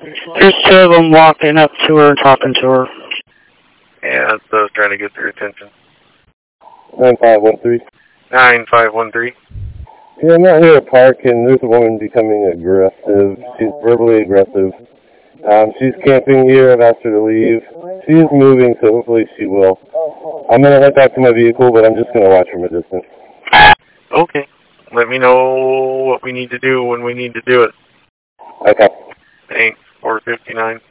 There's two of them walking up to her, talking to her. Yeah, that's what I was trying to get their attention. 9513. 9513. Yeah, I'm out here at park, and there's a woman becoming aggressive. She's verbally aggressive. She's camping here. I've asked her to leave. She is moving, so hopefully she will. I'm going to head back to my vehicle, but I'm just going to watch from a distance. Okay. Let me know what we need to do when we need to do it. Okay. Thanks. 459.